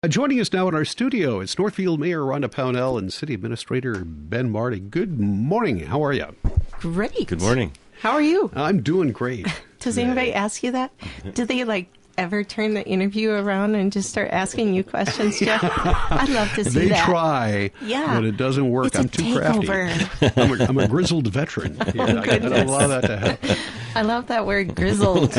Joining us now in our studio, it's Northfield Mayor Rhonda Pownell and City Administrator Ben Marty. Good morning. How are you? Great. Good morning. How are you? I'm doing great. Does anybody ask you that? Do they ever turn the interview around and just start asking you questions, Jeff? I'd love to see they that. They try, yeah, but it doesn't work. It's I'm a too takeover. crafty. I'm a grizzled veteran. Yeah, I don't allow that to happen. I love that word, grizzled.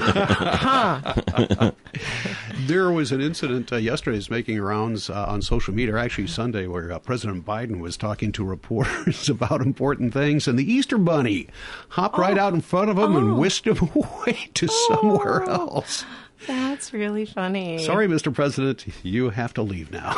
There was an incident yesterday is making rounds on social media, or actually Sunday, where President Biden was talking to reporters about important things, and the Easter Bunny hopped right out in front of him and whisked him away to somewhere else. That's really funny. Sorry, Mr. President, you have to leave now.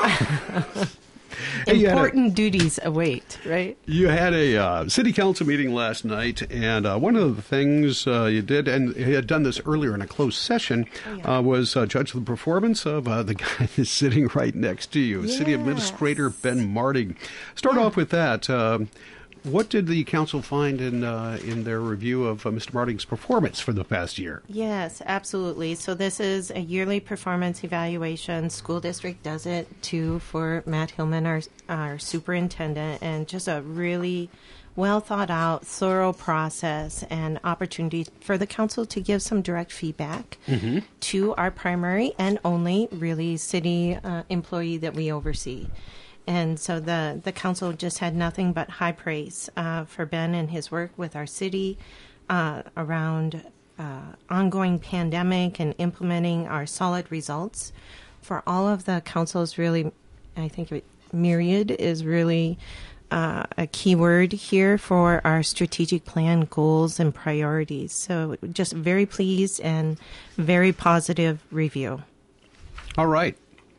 Important duties await, right? You had a city council meeting last night, and one of the things you did, and you had done this earlier in a closed session, was judge the performance of the guy that's sitting right next to you, City Administrator Ben Marty. Start off with that. What did the council find in their review of Mr. Marting's performance for the past year? Yes, absolutely. So this is a yearly performance evaluation. School district does it, too, for Matt Hillman, our superintendent, and just a really well-thought-out, thorough process and opportunity for the council to give some direct feedback to our primary and only, really, city employee that we oversee. And so the council just had nothing but high praise for Ben and his work with our city around ongoing pandemic and implementing our solid results. For all of the council's really, I think myriad is really a key word here for our strategic plan, goals, and priorities. So just very pleased and very positive review. All right.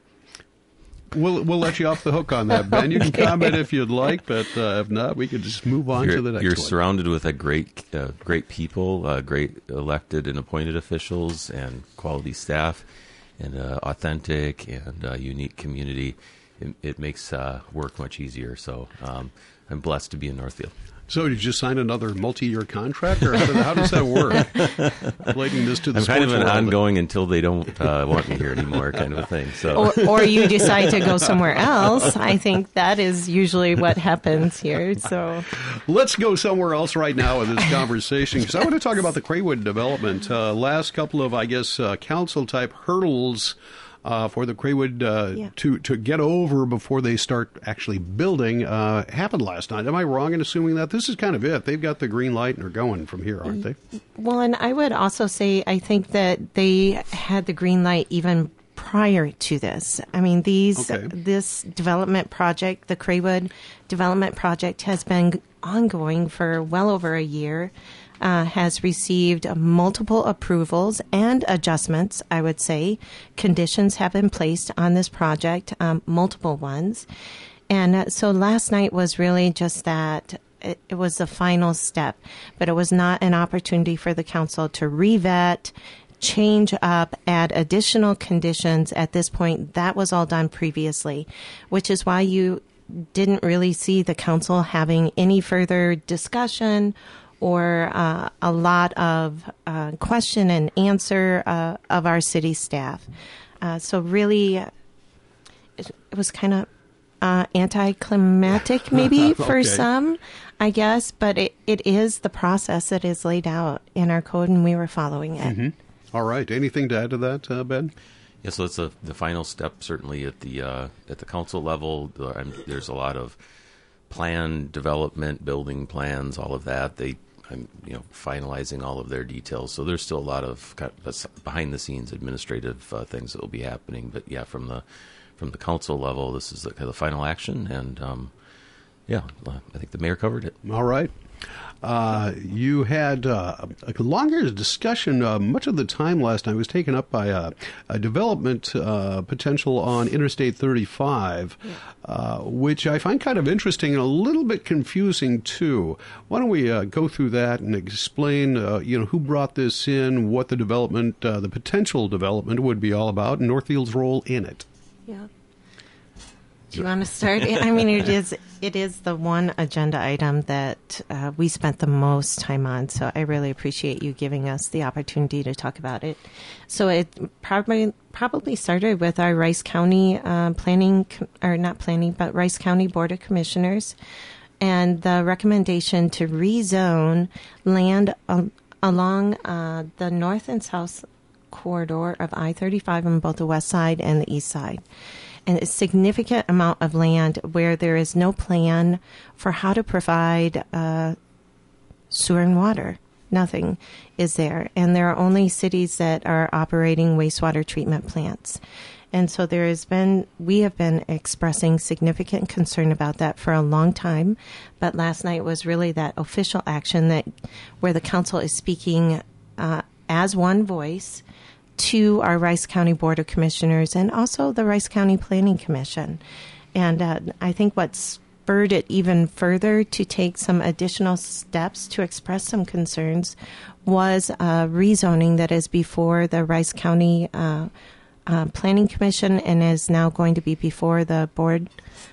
We'll let you off the hook on that, Ben. You can comment if you'd like, but if not, we could just move on to the next one. You're surrounded with a great people, great elected and appointed officials, and quality staff, and authentic and unique community. It makes work much easier. So I'm blessed to be in Northfield. So did you just sign another multi-year contract, or how does that work? Relating this to the I'm kind of an world. ongoing until they don't want me here anymore kind of a thing. So, or you decide to go somewhere else. I think that is usually what happens here. So let's go somewhere else right now in this conversation, because I want to talk about the Craywood development. Last couple of, council-type hurdles for the Craywood to get over before they start actually building happened last night. Am I wrong in assuming that? This is kind of it. They've got the green light and are going from here, aren't they? Well, and I would also say I think that they had the green light even prior to this. I mean, this development project, the Craywood development project, has been ongoing for well over a year. Has received multiple approvals and adjustments, I would say. Conditions have been placed on this project, multiple ones. And so last night was really just that. It was the final step, but it was not an opportunity for the council to revet, change up, add additional conditions. At this point, that was all done previously, which is why you didn't really see the council having any further discussion or a lot of question and answer of our city staff. So really, it was kind of anticlimactic maybe for some, I guess, but it is the process that is laid out in our code, and we were following it. Mm-hmm. All right. Anything to add to that, Ben? Yeah, so it's the final step, certainly at the council level. There's a lot of plan development, building plans, all of that. I'm finalizing all of their details. So there's still a lot of behind the scenes administrative things that will be happening. But yeah, from the council level, this is the final action, and I think the mayor covered it. All right. You had a longer discussion. Much of the time last night was taken up by a development potential on Interstate 35, which I find kind of interesting and a little bit confusing, too. Why don't we go through that and explain, who brought this in, what the development, the potential development would be all about, and Northfield's role in it. Yeah. Do you want to start? I mean, it It is the one agenda item that we spent the most time on, so I really appreciate you giving us the opportunity to talk about it. So it probably started with our Rice County Rice County Board of Commissioners, and the recommendation to rezone land along the north and south corridor of I-35 on both the west side and the east side. And a significant amount of land where there is no plan for how to provide sewer and water. Nothing is there. And there are only cities that are operating wastewater treatment plants. And so we have been expressing significant concern about that for a long time. But last night was really that official action where the council is speaking as one voice to our Rice County Board of Commissioners and also the Rice County Planning Commission. And I think what spurred it even further to take some additional steps to express some concerns was rezoning that is before the Rice County Planning Commission and is now going to be before the board,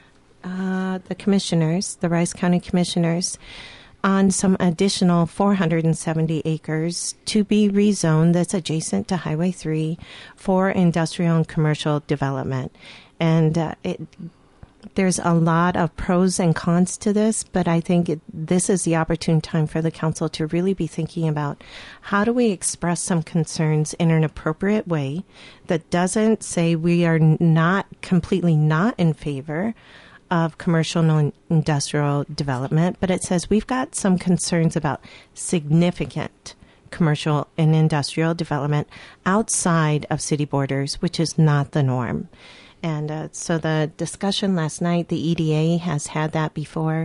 the commissioners, the Rice County Commissioners, on some additional 470 acres to be rezoned that's adjacent to Highway 3 for industrial and commercial development. And there's a lot of pros and cons to this, but I think this is the opportune time for the council to really be thinking about how do we express some concerns in an appropriate way that doesn't say we are completely not in favor of commercial and industrial development, but it says we've got some concerns about significant commercial and industrial development outside of city borders, which is not the norm. And so the discussion last night, the EDA has had that before.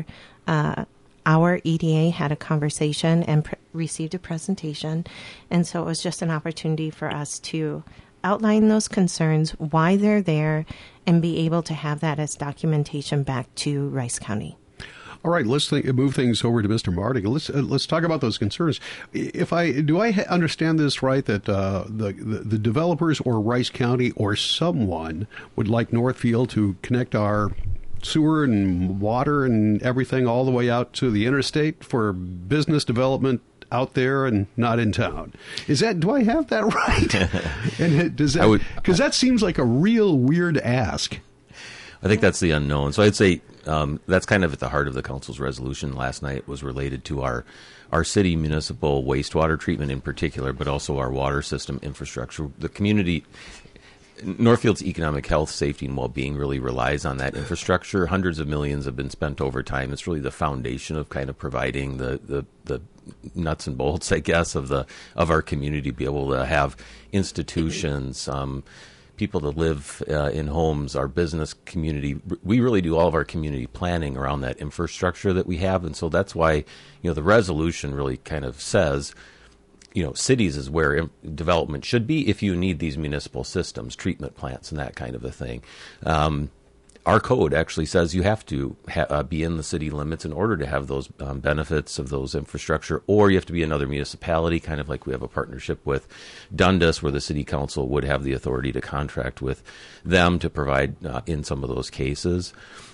Our EDA had a conversation and received a presentation. And so it was just an opportunity for us to outline those concerns, why they're there, and be able to have that as documentation back to Rice County. All right, let's move things over to Mr. Mardigan. Let's talk about those concerns. Do I understand this right that the developers or Rice County or someone would like Northfield to connect our sewer and water and everything all the way out to the interstate for business development out there and not in town? Do I have that right? And because that seems like a real weird ask. I think that's the unknown. So I'd say that's kind of at the heart of the council's resolution last night, was related to our city municipal wastewater treatment in particular, but also our water system infrastructure. The community, Northfield's economic health, safety, and well-being really relies on that infrastructure. Hundreds of millions have been spent over time. It's really the foundation of kind of providing the nuts and bolts, I guess, of our community, be able to have institutions, people to live in homes, our business community. We really do all of our community planning around that infrastructure that we have. And so that's why, the resolution really kind of says, cities is where development should be if you need these municipal systems, treatment plants, and that kind of a thing. Our code actually says you have to be in the city limits in order to have those benefits of those infrastructure, or you have to be another municipality, kind of like we have a partnership with Dundas, where the city council would have the authority to contract with them to provide in some of those cases.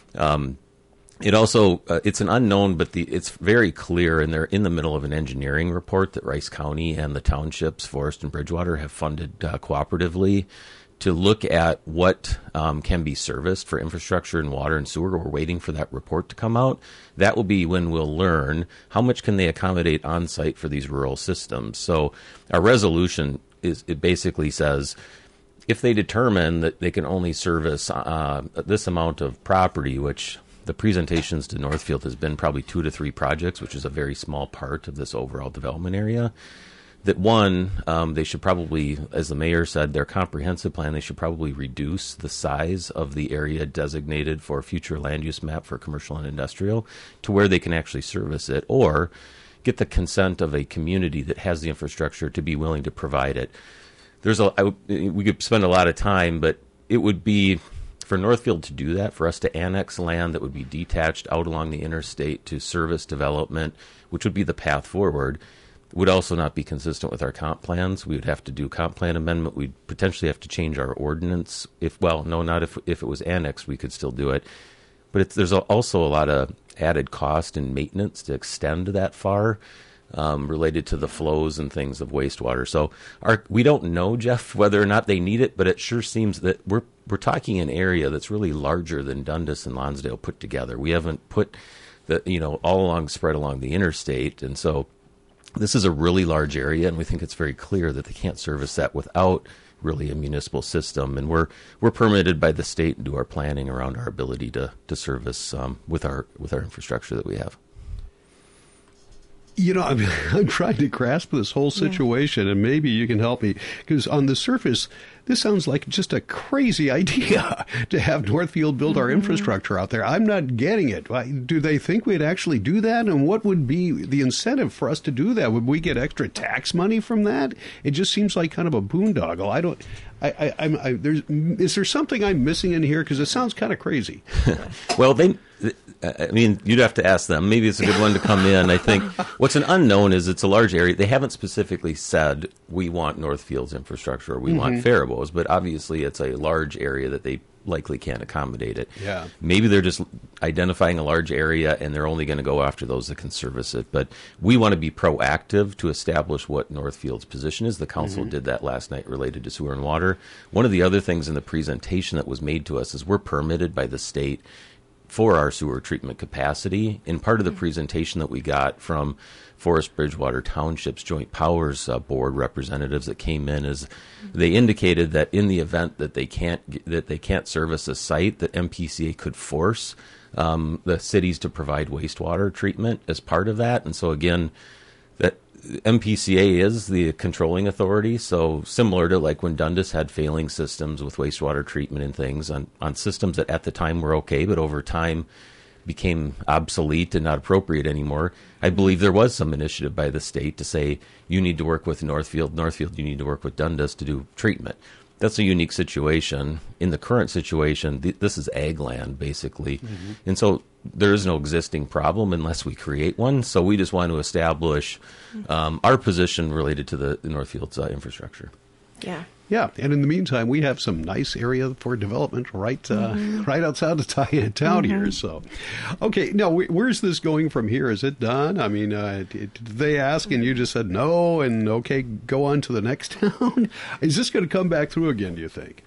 It also, it's an unknown, but it's very clear, and they're in the middle of an engineering report that Rice County and the townships, Forest and Bridgewater, have funded cooperatively to look at what can be serviced for infrastructure and water and sewer. We're waiting for that report to come out. That will be when we'll learn how much can they accommodate on site for these rural systems. So our resolution it basically says, if they determine that they can only service this amount of property, which the presentations to Northfield has been probably 2 to 3 projects, which is a very small part of this overall development area, that they should probably, as the mayor said, their comprehensive plan, they should probably reduce the size of the area designated for future land use map for commercial and industrial to where they can actually service it, or get the consent of a community that has the infrastructure to be willing to provide it. We could spend a lot of time, but it would be for Northfield to do that, for us to annex land that would be detached out along the interstate to service development, which would be the path forward, would also not be consistent with our comp plans. We would have to do comp plan amendment. We'd potentially have to change our ordinance. If it was annexed, we could still do it. but there's also a lot of added cost and maintenance to extend that far, related to the flows and things of wastewater. So we don't know, Jeff, whether or not they need it, but it sure seems that we're talking an area that's really larger than Dundas and Lonsdale put together. We haven't put spread along the interstate, and so this is a really large area, and we think it's very clear that they can't service that without really a municipal system. And we're permitted by the state and do our planning around our ability to service with our infrastructure that we have. I'm trying to grasp this whole situation, and maybe you can help me, because on the surface, this sounds like just a crazy idea to have Northfield build our infrastructure out there. I'm not getting it. Do they think we'd actually do that? And what would be the incentive for us to do that? Would we get extra tax money from that? It just seems like kind of a boondoggle. Is there something I'm missing in here? Because it sounds kind of crazy. Well, you'd have to ask them. Maybe it's a good one to come in. I think what's an unknown is it's a large area. They haven't specifically said we want Northfield's infrastructure or we want Faribault's, but obviously it's a large area that they likely can't accommodate it. Yeah. Maybe they're just identifying a large area and they're only going to go after those that can service it. But we want to be proactive to establish what Northfield's position is. The council did that last night related to sewer and water. One of the other things in the presentation that was made to us is we're permitted by the state for our sewer treatment capacity. And part of the presentation that we got from Forest Bridgewater Township's Joint Powers Board representatives that came in is they indicated that in the event that they can't service a site, that MPCA could force the cities to provide wastewater treatment as part of that. And so again, that MPCA is the controlling authority, so similar to like when Dundas had failing systems with wastewater treatment and things on systems that at the time were okay, but over time became obsolete and not appropriate anymore. I believe there was some initiative by the state to say, you need to work with Northfield, you need to work with Dundas to do treatment. That's a unique situation. In the current situation, this is ag land, basically. And so there is no existing problem unless we create one. So we just want to establish our position related to the Northfield's infrastructure. Yeah. Yeah, and in the meantime, we have some nice area for development right outside of town here. So, okay, now where's this going from here? Is it done? I mean, did they ask and you just said no, and okay, go on to the next town? Is this going to come back through again, do you think?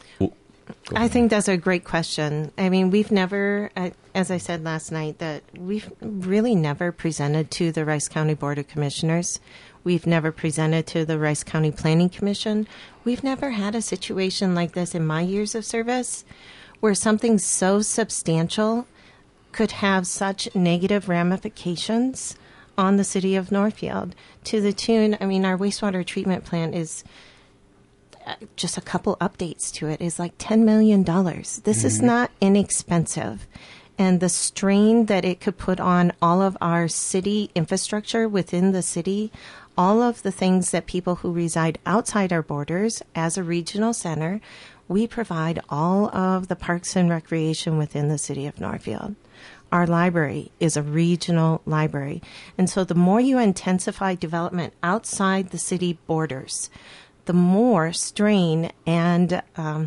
I think that's a great question. I mean, we've never, as I said last night, that we've really never presented to the Rice County Board of Commissioners. We've never presented to the Rice County Planning Commission. We've never had a situation like this in my years of service where something so substantial could have such negative ramifications on the city of Northfield to the tune, I mean, our wastewater treatment plant is just a couple updates to it is like $10 million. This is not inexpensive. And the strain that it could put on all of our city infrastructure within the city, all of the things that people who reside outside our borders as a regional center, we provide all of the parks and recreation within the city of Northfield. Our library is a regional library. And so the more you intensify development outside the city borders, the more strain and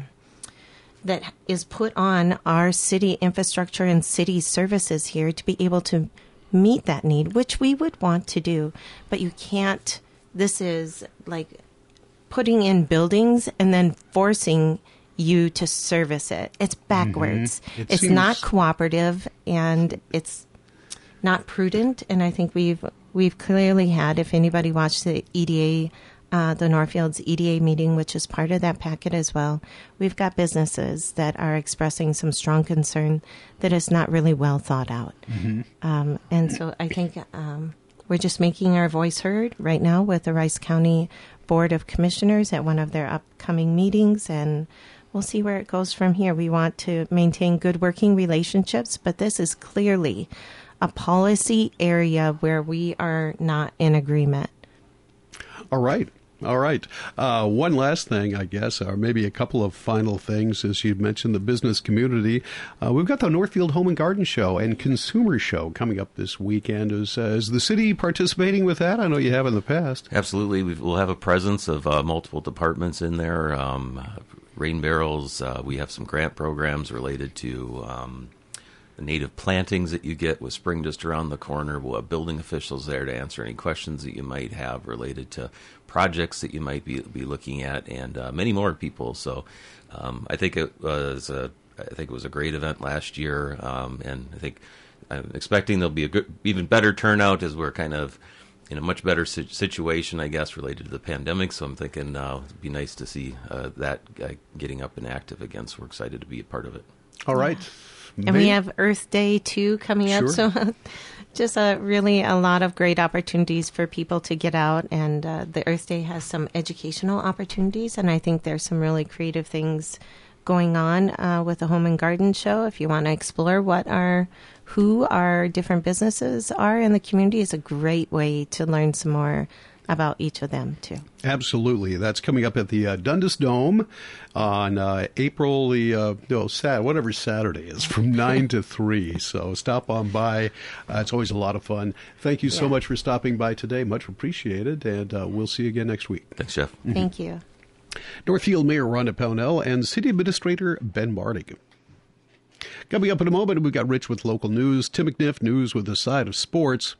that is put on our city infrastructure and city services here to be able to meet that need, which we would want to do. But you can't, this is like putting in buildings and then forcing you to service it. It's backwards. It's not cooperative and it's not prudent. And I think we've clearly had, if anybody watched the EDA, the Northfield's EDA meeting, which is part of that packet as well, we've got businesses that are expressing some strong concern that is not really well thought out. And so I think we're just making our voice heard right now with the Rice County Board of Commissioners at one of their upcoming meetings, and we'll see where it goes from here. We want to maintain good working relationships, but this is clearly a policy area where we are not in agreement. All right. One last thing, I guess, or maybe a couple of final things, as you mentioned, the business community. We've got the Northfield Home and Garden Show and Consumer Show coming up this weekend. Is the city participating with that? I know you have in the past. Absolutely. We'll have a presence of multiple departments in there. Rain barrels. We have some grant programs related to native plantings that you get with spring just around the corner. We'll have building officials there to answer any questions that you might have related to projects that you might be looking at, and many more people. So I think it was a great event last year, and I think I'm expecting there'll be even better turnout as we're kind of in a much better situation, I guess, related to the pandemic. So I'm thinking it'd be nice to see that getting up and active again. So we're excited to be a part of it. All right. And we have Earth Day, too, coming up. Sure. So just really a lot of great opportunities for people to get out. And the Earth Day has some educational opportunities. And I think there's some really creative things going on with the Home and Garden Show. If you want to explore who our different businesses are in the community, is a great way to learn some more about each of them, too. Absolutely. That's coming up at the Dundas Dome on April whatever Saturday is, from 9 to 3. So stop on by. It's always a lot of fun. Thank you so much for stopping by today. Much appreciated. And we'll see you again next week. Thanks, Jeff. Thank you. Northfield Mayor Rhonda Pownell and City Administrator Ben Mardig. Coming up in a moment, we've got Rich with local news, Tim McNiff news with a side of sports.